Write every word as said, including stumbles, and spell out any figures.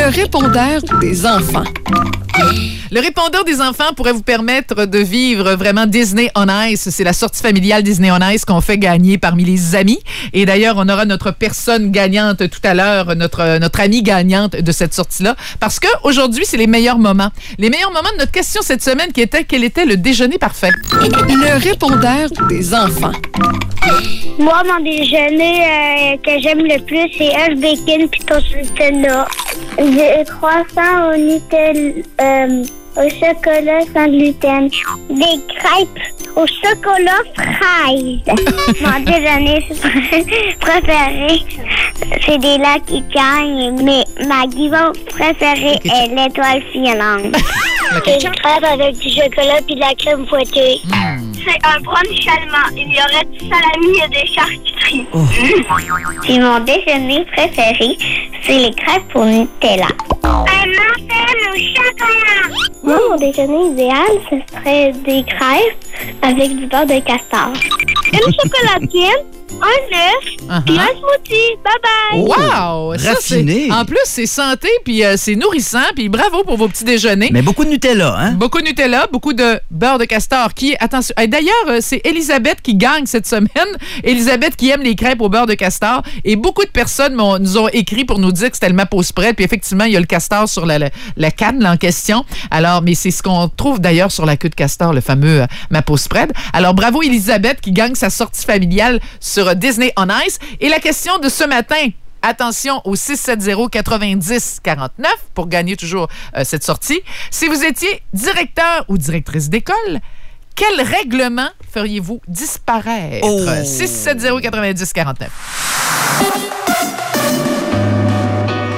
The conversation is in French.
Le répondeur des enfants. Le répondeur des enfants pourrait vous permettre de vivre vraiment Disney on Ice. C'est la sortie familiale Disney on Ice qu'on fait gagner parmi les amis. Et d'ailleurs, on aura notre personne gagnante tout à l'heure, notre, notre amie gagnante de cette sortie-là. Parce qu'aujourd'hui, c'est les meilleurs moments. Les meilleurs moments de notre question cette semaine qui était quel était le déjeuner parfait? Le répondeur des enfants. Moi, mon déjeuner euh, que j'aime le plus, c'est œuf, bacon puis toast Nutella. J'ai croissant au Nutella, euh, au chocolat sans gluten. Des crêpes au chocolat fraise. Mon déjeuner préféré, c'est des Lucky Charms, mais ma guimauve préférée est l'étoile filante. C'est une crêpe avec du chocolat puis de la crème fouettée. Mm. C'est un brunch allemand. Il y aurait du salami et des charcuteries. Oh. Puis mon déjeuner préféré, c'est les crêpes au Nutella. Un muffin au chocolat. Moi, mon déjeuner idéal, ce serait des crêpes avec du beurre de castor. Une chocolatine, un œuf, Uh-huh. puis un smoothie. Bye bye. Wow! Ça, Raffiné. c'est- en plus, c'est santé, puis euh, c'est nourrissant, puis bravo pour vos petits déjeuners. Mais beaucoup de Nutella, hein? Beaucoup de Nutella, beaucoup de beurre de castor. Qui, attention, et d'ailleurs, euh, c'est Elisabeth qui gagne cette semaine. Elisabeth qui aime les crêpes au beurre de castor. Et beaucoup de personnes m'ont- nous ont écrit pour nous dire que c'était le Mapo Spread. Puis effectivement, il y a le castor sur la, la, la canne là, en question. Alors, mais c'est ce qu'on trouve d'ailleurs sur la queue de castor, le fameux euh, Mapo Spread. Alors, bravo Elisabeth qui gagne sa sortie familiale sur euh, Disney on Ice. Et la question de ce matin. Attention au six sept zéro quatre-vingt-dix quarante-neuf pour gagner toujours euh, cette sortie. Si vous étiez directeur ou directrice d'école, quel règlement feriez-vous disparaître? Oh. six sept zéro quatre-vingt-dix quarante-neuf.